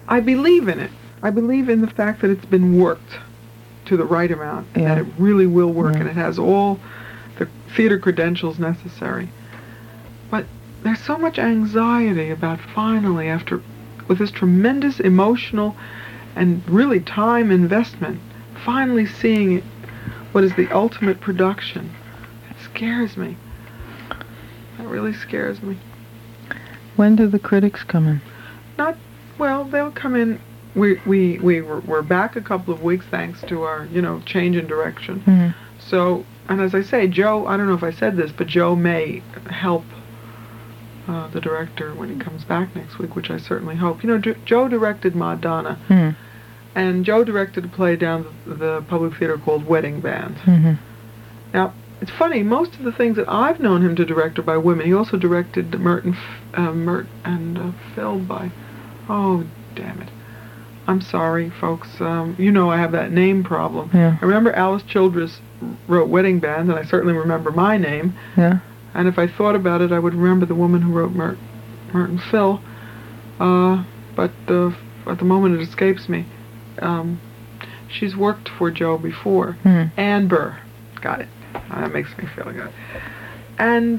I believe in it. I believe in the fact that it's been worked to the right amount, and that it really will work, and it has all the theater credentials necessary. But there's so much anxiety about finally, with this tremendous emotional and really time investment, finally seeing what is the ultimate production. It scares me. That really scares me. When do the critics come in? They'll come in. We're back a couple of weeks thanks to our, change in direction. Mm-hmm. So, and as I say, Joe, I don't know if I said this, but Joe may help the director when he comes back next week, which I certainly hope. Joe directed Madonna, and Joe directed a play down the Public Theater called Wedding Band. Mm-hmm. Now, it's funny, most of the things that I've known him to direct are by women. He also directed Mert and Phil by... Oh, damn it. I'm sorry, folks. I have that name problem. Yeah. I remember Alice Childress wrote Wedding Band, and I certainly remember my name. Yeah. And if I thought about it, I would remember the woman who wrote Mert and Phil. But at the moment, it escapes me. She's worked for Joe before. Ann Burr. Got it. That makes me feel good. And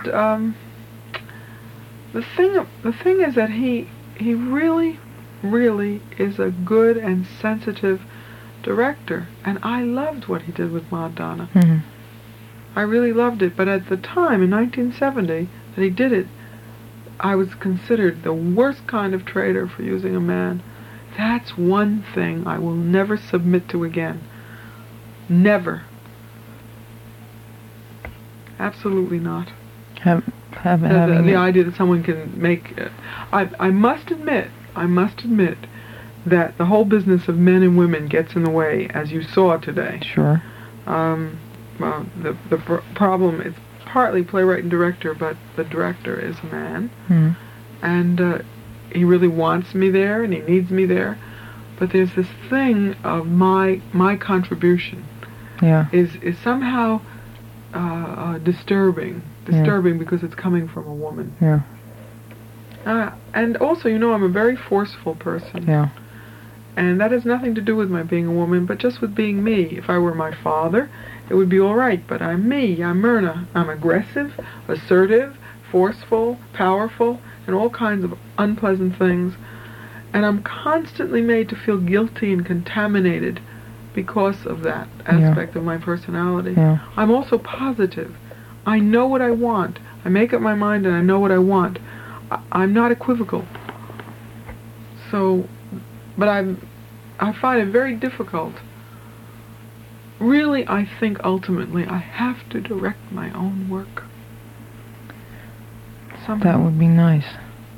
the thing is that he really is a good and sensitive director, and I loved what he did with Madonna. Mm-hmm. I really loved it, but at the time, in 1970, that he did it, I was considered the worst kind of traitor for using a man. That's one thing I will never submit to again. Never. Absolutely not. The idea that someone can make... I must admit that the whole business of men and women gets in the way, as you saw today. Sure. The problem is partly playwright and director, but the director is a man. And he really wants me there, and he needs me there. But there's this thing of my contribution is somehow disturbing because it's coming from a woman. Yeah. And also, I'm a very forceful person. Yeah. And that has nothing to do with my being a woman, but just with being me. If I were my father, it would be all right, but I'm me. I'm Myrna. I'm aggressive, assertive, forceful, powerful, and all kinds of unpleasant things. And I'm constantly made to feel guilty and contaminated because of that aspect of my personality. Yeah. I'm also positive. I know what I want. I make up my mind and I know what I want. I'm not equivocal. So, but I find it very difficult. Really, I think ultimately I have to direct my own work. Somehow. That would be nice.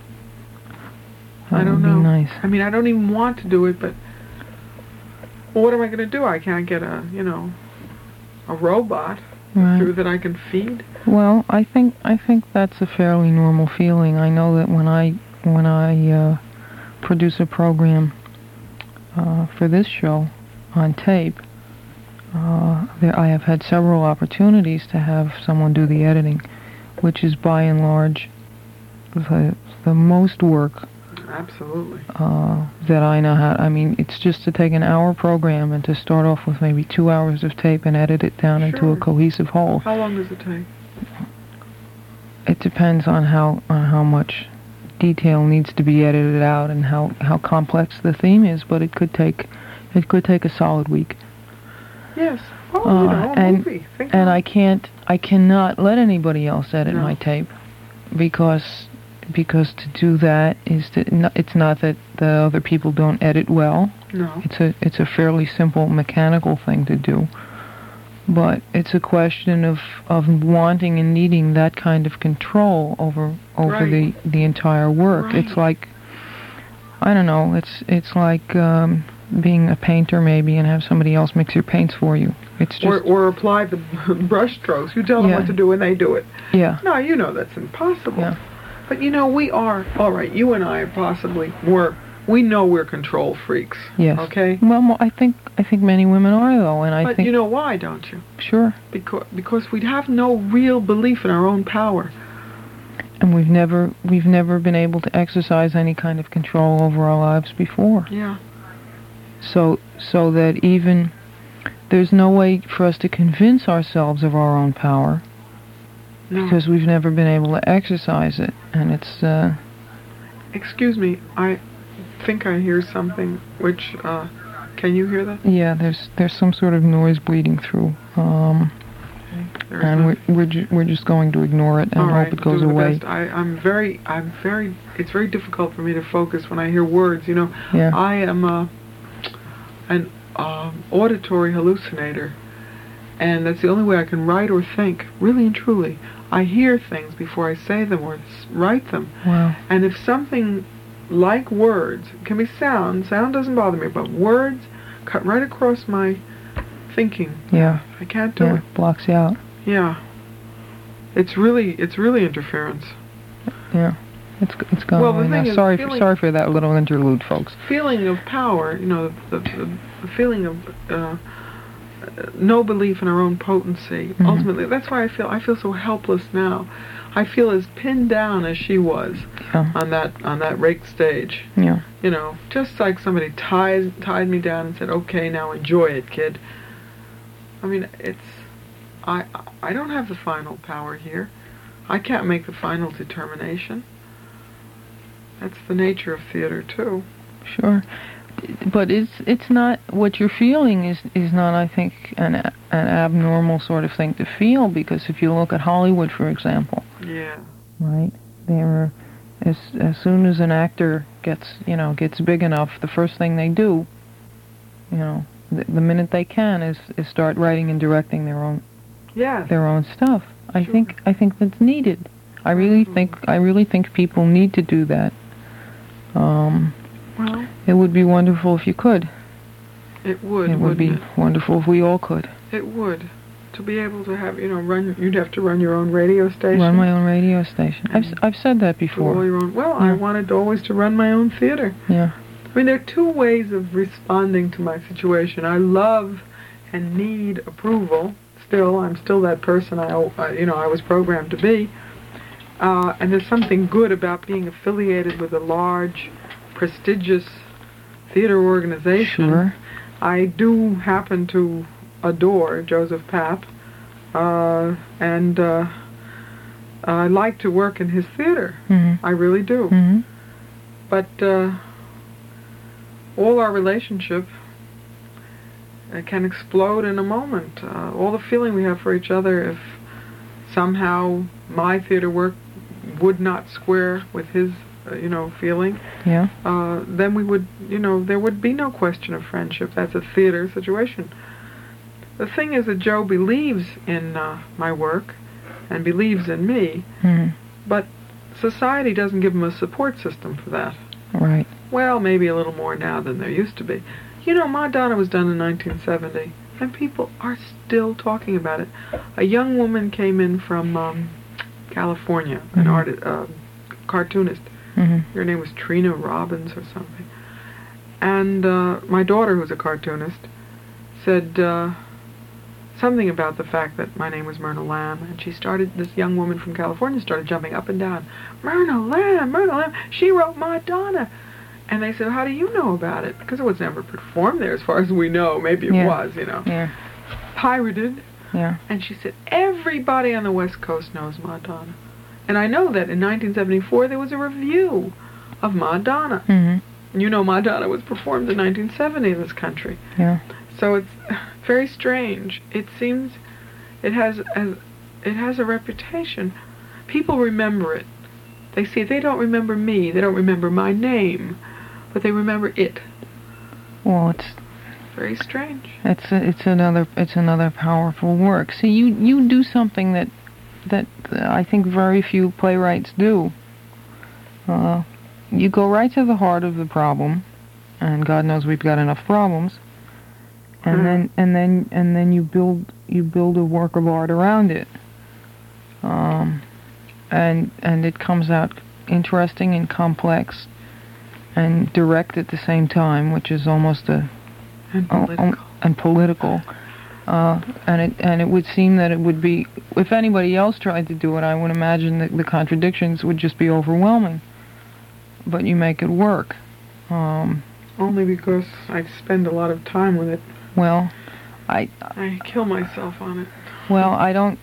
I don't know. Nice. I mean, I don't even want to do it, but what am I going to do? I can't get a robot through that I can feed. Well, I think that's a fairly normal feeling. I know that when I produce a program for this show on tape, I have had several opportunities to have someone do the editing, which is by and large the most work. Absolutely. That I know how. I mean, it's just to take an hour program and to start off with maybe 2 hours of tape and edit it down into a cohesive whole. How long does it take? It depends on how much detail needs to be edited out and how complex the theme is, but it could take a solid week. Yes. A movie. And I cannot let anybody else edit my tape because to do that it's not that the other people don't edit well. No. It's a fairly simple mechanical thing to do. But it's a question of wanting and needing that kind of control over the entire work. Right. It's like, I don't know, it's like being a painter maybe and have somebody else mix your paints for you. It's just or apply the brush strokes. You tell them what to do and they do it. Yeah. No, that's impossible. Yeah. But we are, all right, you and I we know we're control freaks. Yes. Okay? Well, I think many women are, though, and I think... But you know why, don't you? Sure. Because we have no real belief in our own power. And we've never been able to exercise any kind of control over our lives before. Yeah. So that even there's no way for us to convince ourselves of our own power, No. because we've never been able to exercise it, and it's. Excuse me, I think I hear something. Which can you hear that? Yeah, there's some sort of noise bleeding through. And we're just going to ignore it and hope it goes away. I'm very. It's very difficult for me to focus when I hear words. You know, Yeah. I am an auditory hallucinator, and that's the only way I can write or think. Really and truly, I hear things before I say them or write them. Wow. And if something like words, it can be sound doesn't bother me, but words cut right across my thinking. Yeah. I can't do it. Blocks you out. Yeah. It's really interference. Yeah. It's going Well, the away thing now. is, Sorry for that little interlude, folks. Feeling of power, you know, the feeling of no belief in our own potency. Mhm. Ultimately, that's why I feel so helpless now. I feel as pinned down as she was on that rake stage. Yeah. You know, just like somebody tied me down and said, "Okay, now enjoy it, kid." I mean, I don't have the final power here. I can't make the final determination. That's the nature of theater too. Sure. But it's not what you're feeling is not, I think, an abnormal sort of thing to feel, because if you look at Hollywood, for example, Yeah. right, there, as soon as an actor gets big enough, the first thing they do, the minute they can is start writing and directing their own Yes. stuff. I Sure. think that's needed. I really think people need to do that. Well, It would be wonderful if you could. it would. It would be wonderful if we all could. It would. To be able to have, you'd have to run your own radio station. Run my own radio station. I've said that Do all before. your own. Well, Yeah. I wanted always to run my own theater. Yeah. I mean, there are two ways of responding to my situation. I love and need approval. I'm still that person I was programmed to be. And there's something good about being affiliated with a large, prestigious theater organization. Sure. I do happen to adore Joseph Papp, and I like to work in his theater. Mm-hmm. I really do. Mm-hmm. But all our relationship can explode in a moment. All the feeling we have for each other, if somehow my theater work would not square with his, feeling, Yeah. then we would, there would be no question of friendship. That's a theater situation. The thing is that Joe believes in my work and believes in me, Mm-hmm. but society doesn't give him a support system for that. Right. Well, maybe a little more now than there used to be. Madonna was done in 1970, and people are still talking about it. A young woman came in from California, an artist, cartoonist. Mm-hmm. Her name was Trina Robbins or something. And my daughter, who's a cartoonist, said something about the fact that my name was Myrna Lamb, and this young woman from California started jumping up and down. Myrna Lamb, she wrote Madonna. And they said, how do you know about it? Because it was never performed there as far as we know. Maybe it was, Yeah. Pirated. Yeah. And she said, everybody on the West Coast knows Madonna. And I know that in 1974 there was a review of Madonna. Mm-hmm. Madonna was performed in 1970 in this country. Yeah. So it's very strange. It seems it has a reputation. People remember it. They see it. They don't remember me. They don't remember my name. But they remember it. Well, it's very strange. It's another powerful work. See, you do something that I think very few playwrights do. You go right to the heart of the problem, and God knows we've got enough problems. And then you build a work of art around it. And it comes out interesting and complex and direct at the same time, which is almost And political. And political. and it would seem that it would be, if anybody else tried to do it, I would imagine that the contradictions would just be overwhelming. But you make it work. Only because I spend a lot of time with it. Well, I kill myself on it. Well, I don't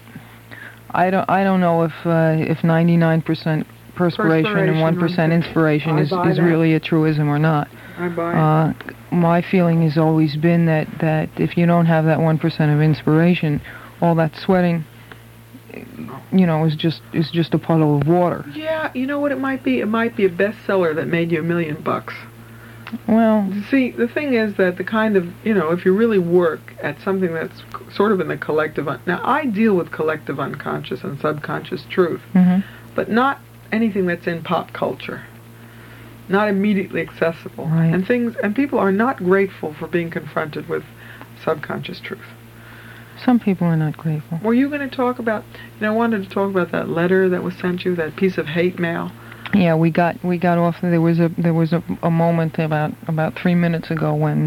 know if 99% perspiration and 1% inspiration is really a truism or not. I buy it. My feeling has always been that if you don't have that 1% of inspiration, all that sweating, is just a puddle of water. Yeah, you know what it might be? It might be a bestseller that made you $1 million. Well, see, the thing is that the kind of, if you really work at something that's sort of in the collective, now I deal with collective unconscious and subconscious truth, but not anything that's in pop culture, not immediately accessible, right. and people are not grateful for being confronted with subconscious truth. Some people are not grateful. Were you going to talk about, I wanted to talk about that letter that was sent you, that piece of hate mail. Yeah, we got off. There was a moment about 3 minutes ago when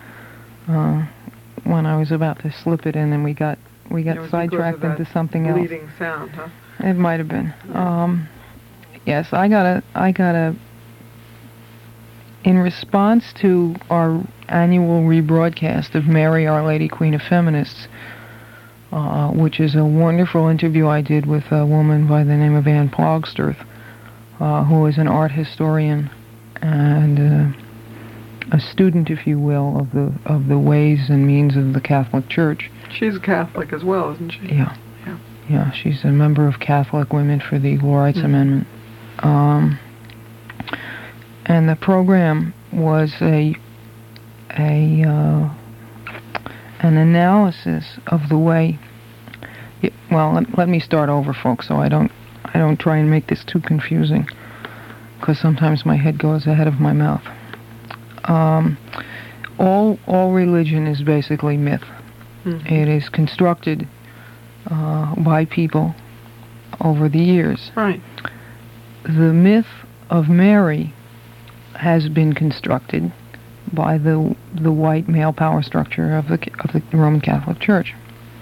I was about to slip it in, and we got sidetracked into something else. Bleeding sound, huh? It might have been. Yeah. Yes, I gotta. In response to our annual rebroadcast of Mary, Our Lady, Queen of Feminists, which is a wonderful interview I did with a woman by the name of Ann Plogstirth, who is an art historian and a student, if you will, of the ways and means of the Catholic Church. She's a Catholic as well, isn't she? Yeah. Yeah, she's a member of Catholic Women for the Equal Rights Amendment. And the program was an analysis of the way. Let me start over, folks, so I don't try and make this too confusing, because sometimes my head goes ahead of my mouth. All religion is basically myth. It is constructed by people over the years. Right. The myth of Mary has been constructed by the white male power structure of the Roman Catholic Church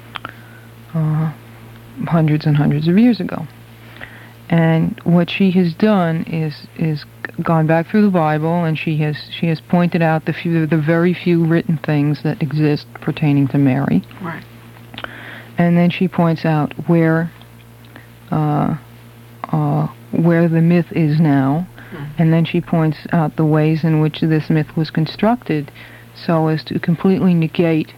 hundreds and hundreds of years ago. And what she has done is gone back through the Bible, and she has pointed out the very few written things that exist pertaining to Mary. Right. And then she points out where the myth is now, and then she points out the ways in which this myth was constructed so as to completely negate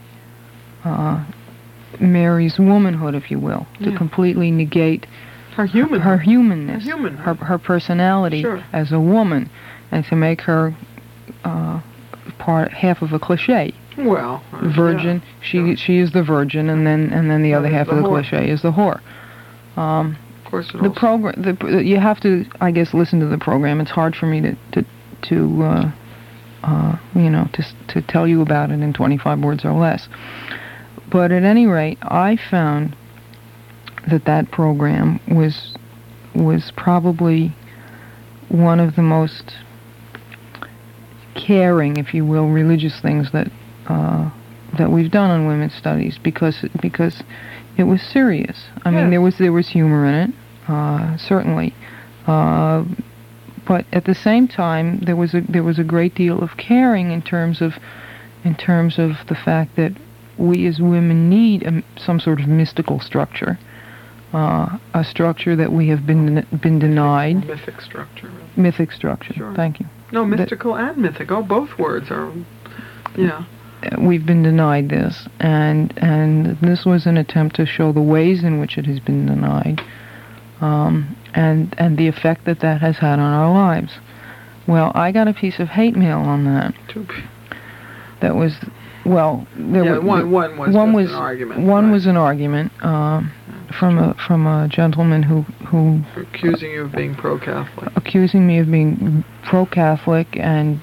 Mary's womanhood, if you will, to completely negate her humanness, her personality as a woman, and to make her half of a cliche. Well, virgin. Yeah, she is the virgin, and then the other half of the cliche is the whore. Of course, the program. You have to, I guess, listen to the program. It's hard for me to tell you about it in 25 words or less. But at any rate, I found that program was probably one of the most caring, if you will, religious things that we've done on women's studies, because it was serious. I mean, there was humor in it, certainly, but at the same time there was a great deal of caring in terms of the fact that we as women need some sort of mystical structure, a structure that we have been denied. Mythic structure. Mythic structure. Sure. Thank you. No, mystical and mythic. Oh, both words are. Yeah. We've been denied this, and this was an attempt to show the ways in which it has been denied, and the effect that has had on our lives. Well, I got a piece of hate mail on that. That was, well, one was an argument. One was an argument from a gentleman who accusing you of being pro-Catholic. Accusing me of being pro-Catholic and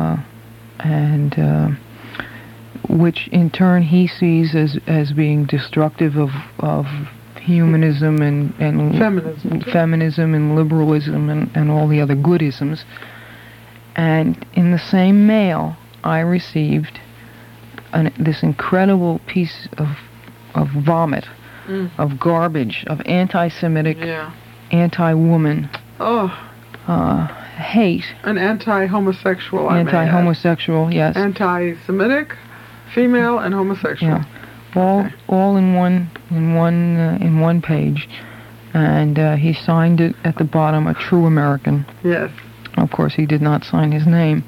which in turn he sees as being destructive of humanism and feminism and liberalism and all the other goodisms. And in the same mail, I received this incredible piece of vomit, of garbage, of anti-Semitic, anti-woman, hate. An anti-homosexual. Anti-homosexual, yes. Anti-Semitic, female, and homosexual. Yeah. All in one page, and he signed it at the bottom, a true American. Yes. Of course, he did not sign his name.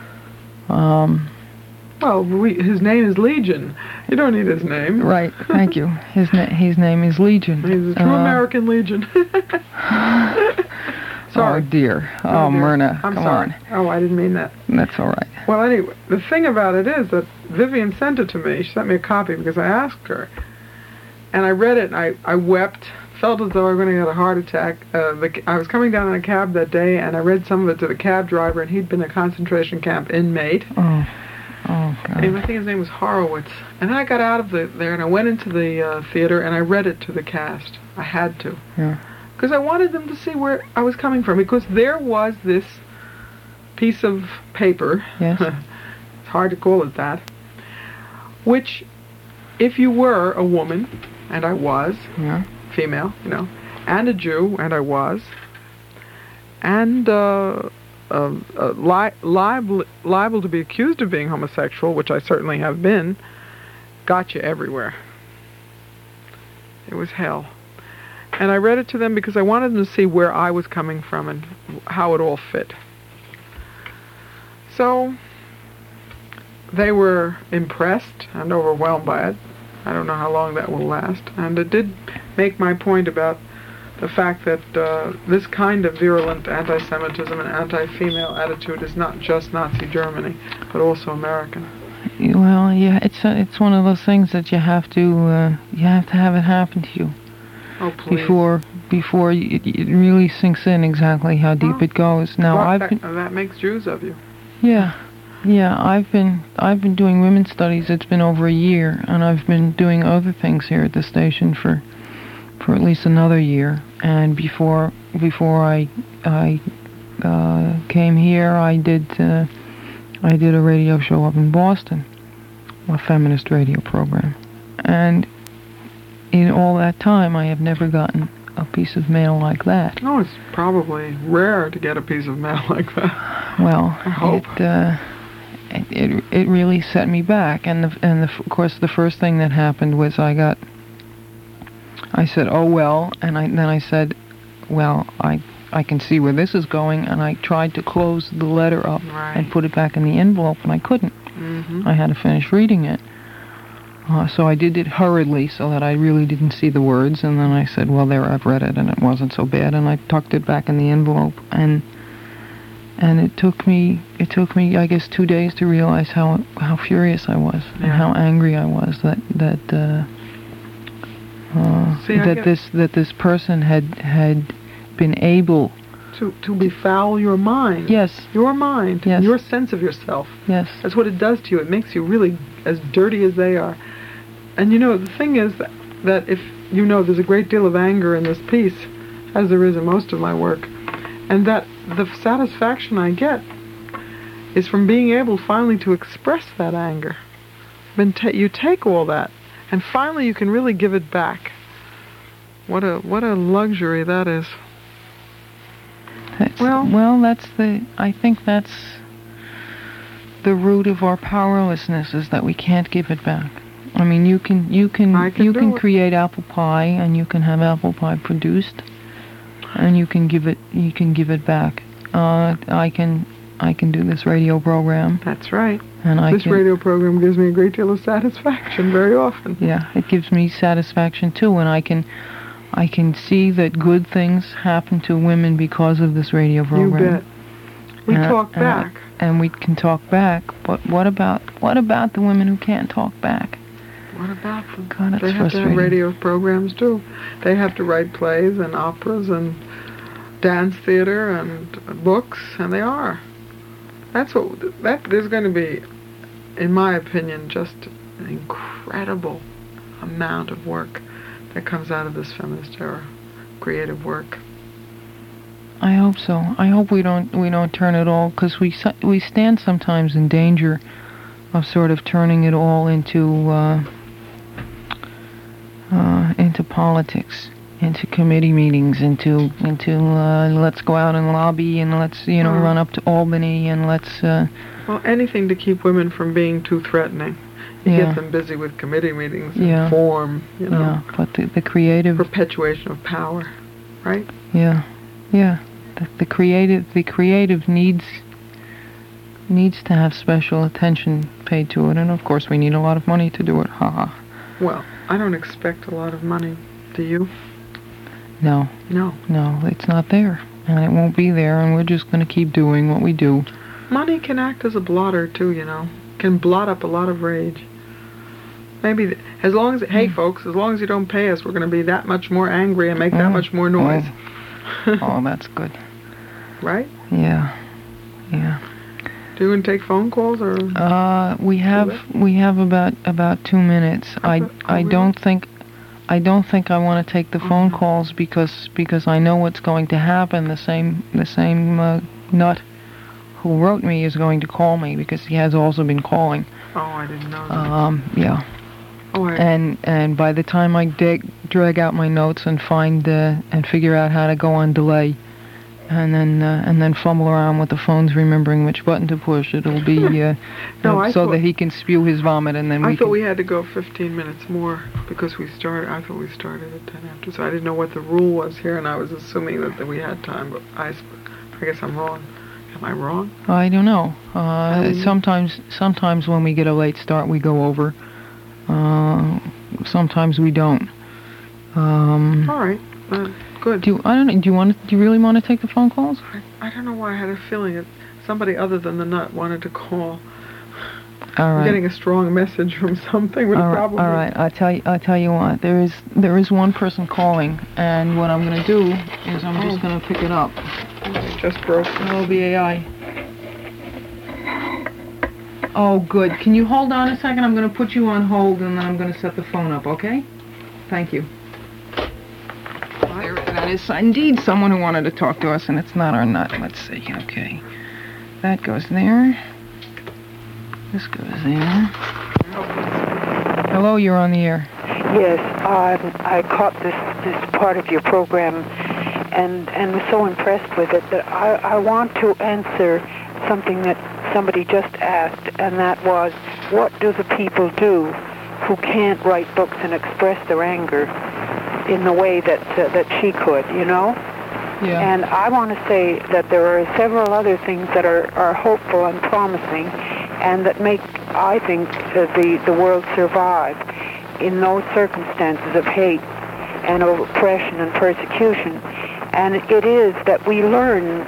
Well, his name is Legion. You don't need his name. Right. Thank you. His name is Legion. He's a true American Legion. Sorry. Oh dear. Oh, Myrna. I'm come sorry. on. Oh, I didn't mean that. That's all right. Well, anyway, the thing about it is that Vivian sent it to me. She sent me a copy because I asked her, and I read it. And I wept. Felt as though I was going to get a heart attack. I was coming down in a cab that day, and I read some of it to the cab driver, and he'd been a concentration camp inmate. Oh, God. And I think his name was Horowitz. And then I got out of there, and I went into the theater, and I read it to the cast. I had to. Yeah. Because I wanted them to see where I was coming from. Because there was this piece of paper. Yes. It's hard to call it that. Which, if you were a woman, and I was, female, and a Jew, and I was, and liable to be accused of being homosexual, which I certainly have been, got you everywhere. It was hell. And I read it to them because I wanted them to see where I was coming from and how it all fit. So they were impressed and overwhelmed by it. I don't know how long that will last. And it did make my point about the fact that this kind of virulent anti-Semitism and anti-female attitude is not just Nazi Germany, but also American. Well, yeah, it's one of those things that you have to have it happen to you. Oh, please. Before it really sinks in exactly how deep it goes. Now that makes Jews of you. Yeah. I've been doing women's studies. It's been over a year, and I've been doing other things here at the station for at least another year. And before I came here, I did a radio show up in Boston, a feminist radio program, and in all that time, I have never gotten a piece of mail like that. No, it's probably rare to get a piece of mail like that. Well, I hope. It really set me back, and of course the first thing that happened was I said, oh well, and then I said, well, I can see where this is going, and I tried to close the letter up and put it back in the envelope, and I couldn't. I had to finish reading it. So I did it hurriedly so that I really didn't see the words, and then I said, well, there, I've read it, and it wasn't so bad, and I tucked it back in the envelope, and it took me, I guess, 2 days to realize how furious I was and how angry I was that this person had been able to befoul your mind. Yes. Your mind. Yes. Your sense of yourself. Yes. That's what it does to you. It makes you really as dirty as they are. And the thing is that if there's a great deal of anger in this piece, as there is in most of my work, and that the satisfaction I get is from being able finally to express that anger. You take all that, and finally you can really give it back. What a luxury that is. I think that's the root of our powerlessness, is that we can't give it back. I mean, you can create apple pie, and you can have apple pie produced, and you can give it back. I can do this radio program. That's right. And this radio program gives me a great deal of satisfaction very often. Yeah, it gives me satisfaction too, and I can see that good things happen to women because of this radio program. You bet. We talk back. And we can talk back, but what about the women who can't talk back? What about them? God, that's they have frustrating. to have radio programs too. They have to write plays and operas and dance theater and books, and they are. There's going to be, in my opinion, just an incredible amount of work that comes out of this feminist era, creative work. I hope so. I hope we don't turn it all, because we stand sometimes in danger sort of turning it all into politics, into committee meetings, into let's go out and lobby, and let's run up to Albany, and let's well, anything to keep women from being too threatening. You get them busy with committee meetings and form, Yeah, but the creative perpetuation of power, right? Yeah. The creative needs to have special attention paid to it, and of course we need a lot of money to do it. Haha. Well, I don't expect a lot of money. Do you? No, it's not there, and it won't be there, and we're just going to keep doing what we do. Money can act as a blotter too, can blot up a lot of rage. Maybe as long as as long as you don't pay us, we're going to be that much more angry and make that much more noise. Oh, that's good. Right? Yeah. Do you want to take phone calls or? We have about 2 minutes. I don't think I want to take the phone calls because I know what's going to happen. The same nut who wrote me is going to call me because he has also been calling. Oh, I didn't know that. Yeah. Oh, and by the time I drag out my notes and find and figure out how to go on delay, and then fumble around with the phones, remembering which button to push, it'll be so that he can spew his vomit, and then I thought we had to go 15 minutes more because I thought we started at 10 after, so I didn't know what the rule was here, and I was assuming that we had time, but I guess I'm wrong. Am I wrong? I don't know. Sometimes when we get a late start, we go over. Sometimes we don't. All right. Good. Do you really want to take the phone calls? I don't know why I had a feeling that somebody other than the nut wanted to call. All right. I'm getting a strong message from something. Probably. All right. I'll tell you what. There is one person calling, and what I'm going to do is I'm just going to pick it up. It just broke. LBAI. Oh, good. Can you hold on a second? I'm going to put you on hold, and then I'm going to set the phone up, okay? Thank you. That is indeed someone who wanted to talk to us, and it's not our nut. Let's see. Okay. That goes there. This goes there. Hello, you're on the air. Yes, I caught this part of your program and was so impressed with it that I want to answer something that somebody just asked, and that was, what do the people do who can't write books and express their anger in the way that she could, Yeah. And I want to say that there are several other things that are hopeful and promising, and that make, I think, the world survive in those circumstances of hate and of oppression and persecution. And it is that we learn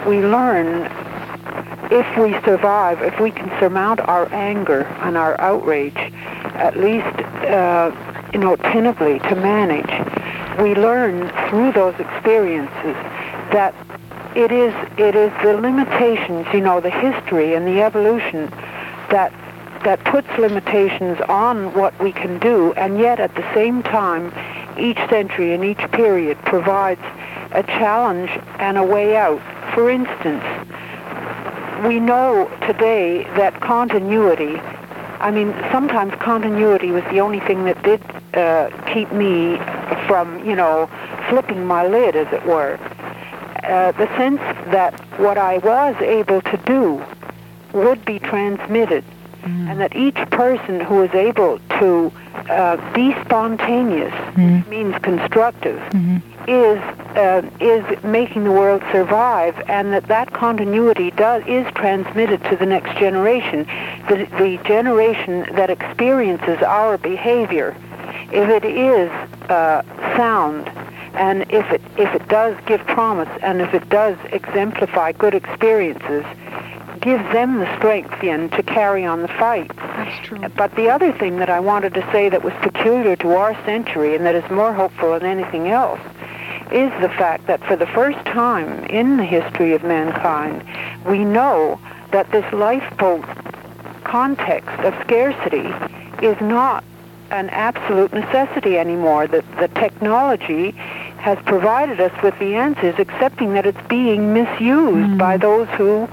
if we survive, if we can surmount our anger and our outrage, at least, attentively to manage, we learn through those experiences that it is the limitations, the history and the evolution that puts limitations on what we can do, and yet at the same time, each century and each period provides a challenge and a way out. For instance, we know today that continuity, sometimes continuity was the only thing that did keep me from, flipping my lid, as it were. The sense that what I was able to do would be transmitted, and that each person who is able to be spontaneous, means constructive, is making the world survive, and that continuity is transmitted to the next generation, the generation that experiences our behavior. If it is sound, and if it does give promise, and if it does exemplify good experiences, gives them the strength then to carry on the fight. That's true. But the other thing that I wanted to say that was peculiar to our century, and that is more hopeful than anything else, is the fact that for the first time in the history of mankind, we know that this lifeboat context of scarcity is not an absolute necessity anymore. That the technology has provided us with the answers, excepting that it's being misused by those who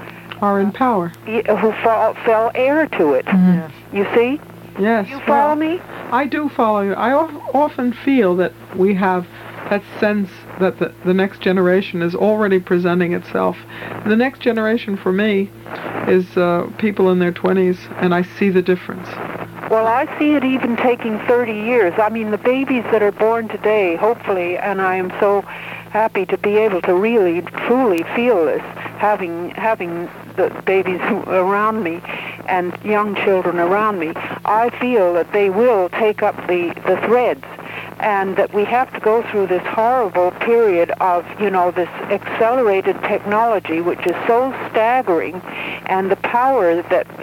are in power. Who fell heir to it. Yes. You see? Yes. You follow me? I do follow you. I often feel that we have that sense that the next generation is already presenting itself. The next generation for me is people in their 20s, and I see the difference. Well, I see it even taking 30 years. I mean, the babies that are born today, hopefully, and I am so happy to be able to really, truly feel this, having the babies around me and young children around me. I feel that they will take up the threads, and that we have to go through this horrible period of, this accelerated technology, which is so staggering, and the power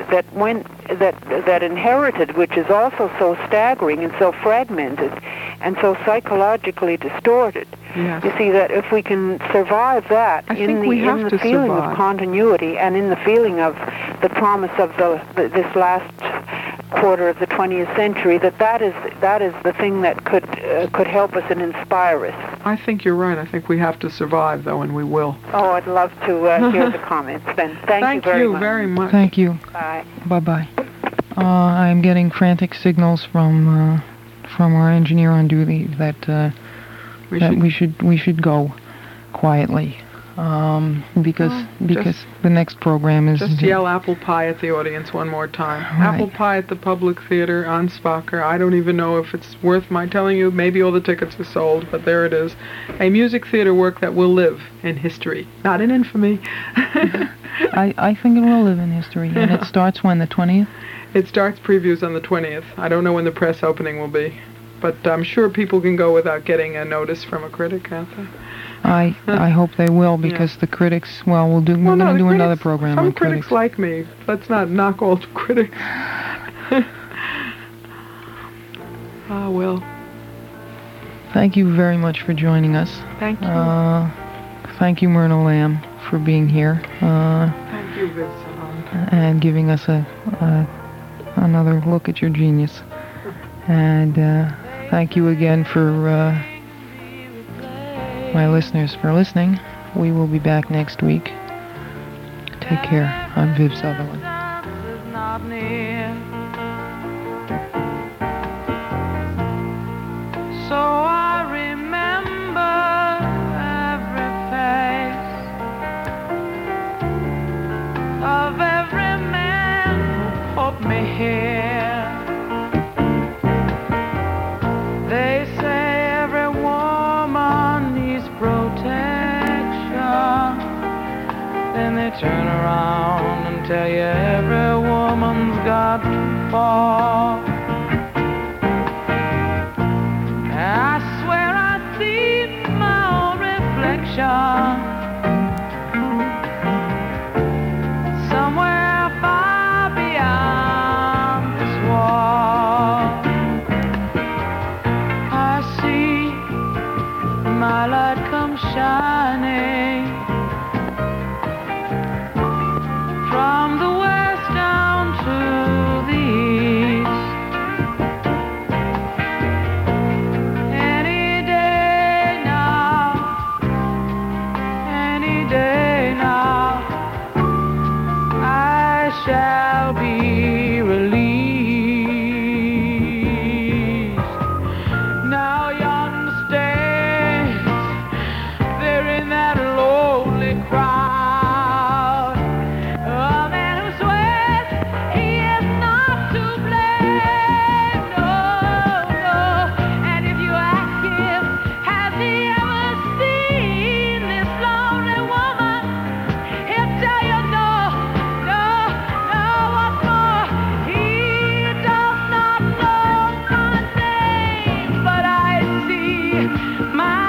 that inherited, which is also so staggering and so fragmented and so psychologically distorted. Yes. You see that if we can survive that in the feeling of continuity and in the feeling of the promise of this last quarter of the 20th century, that is the thing that could help us and inspire us. I think you're right. I think we have to survive, though, and we will. Oh, I'd love to hear the comments then. Thank you very much. Thank you. Bye. Bye-bye. I'm getting frantic signals from our engineer on duty that we should go quietly. Because the next program is... Just yell apple pie at the audience one more time. Right. Apple pie at the Public Theater on Spocker. I don't even know if it's worth my telling you. Maybe all the tickets are sold, but there it is. A music theater work that will live in history, not in infamy. I think it will live in history. And it starts when, the 20th? It starts previews on the 20th. I don't know when the press opening will be. But I'm sure people can go without getting a notice from a critic, can't they? I hope they will, because the critics, we're going to do another program on critics. Some critics like me. Let's not knock all the critics. Well. Thank you very much for joining us. Thank you. Thank you, Myrna Lamb, for being here. Thank you, Viv Savant. And giving us another look at your genius. And thank you again for... my listeners for listening. We will be back next week. Take care. I'm Viv Sutherland. So I remember every face of every man who put me here. They say every woman needs protection. Then they turn around and tell you every woman's got to fall. I swear I see my own reflection somewhere far beyond this wall. I see my light come shining from the west down to the east. Any day now, I shall be released. Now you understand, they're in that lonely crowd. A man who swears he is not to blame, no. And if you ask him, has he ever seen this lonely woman, he'll tell you no. What's more, he does not know my name, but I see my